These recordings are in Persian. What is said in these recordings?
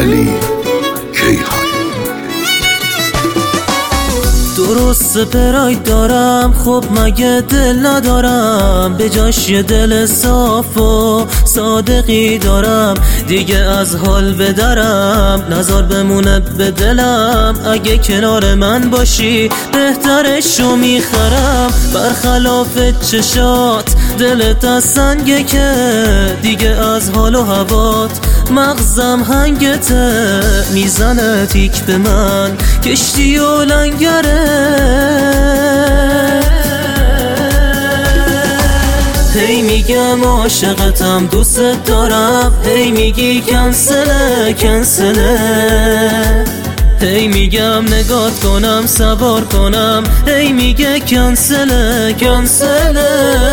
علی کیهان. درست پراید دارم، خب مگه دل ندارم؟ به جاش یه دل صاف و صادقی دارم، دیگه از حال بدرم نظر بمونه به دلم. اگه کنار من باشی بهترشو میخرم، برخلاف چشات دلت از سنگه که دیگه از حال و هوات مغزم هنگته. میزنه تیک به من کشتی و لنگره، هی میگم عاشقتم دوست دارم، هی میگی کنسله کنسله، هی میگم نگات کنم سوار کنم، هی میگه کنسله کنسله.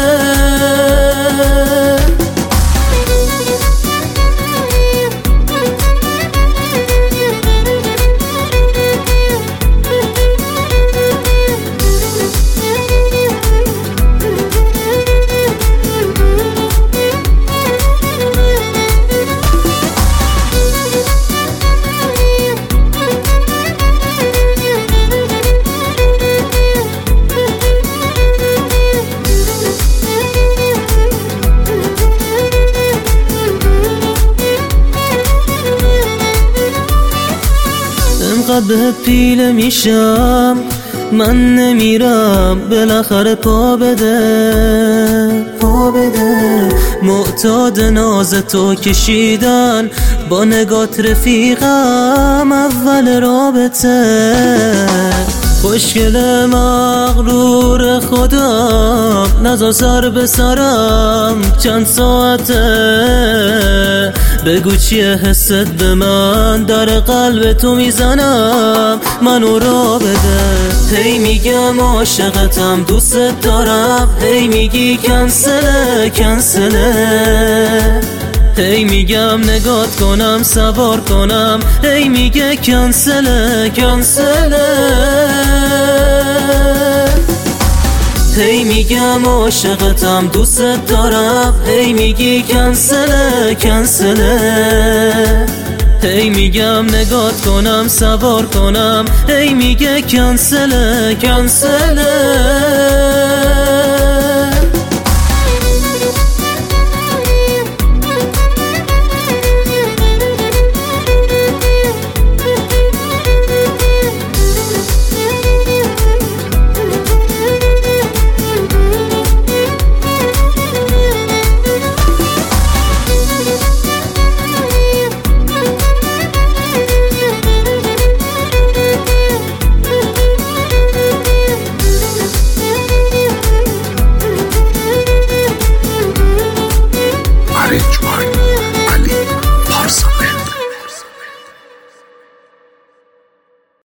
انقدر بهت پیله میشم من نمیرم، بالاخره پا بده پا بده. معتاد ناز تو کشیدن با نگات رفیقم اول رابطه. خوشگل مغرور خودم نزار سر به سرم چند ساعته، بگو چیه حست به من در قلب تو میزنم منو را بده. هی میگم عاشقتم دوست دارم، هی میگی کنسله کنسله، هی میگم نگات کنم سوار کنم، هی میگه کنسله کنسله. هی میگم عاشقتم دوست دارم، هی میگی کنسله کنسله، هی میگم نگات کنم سوار کنم، هی میگه کنسله کنسله.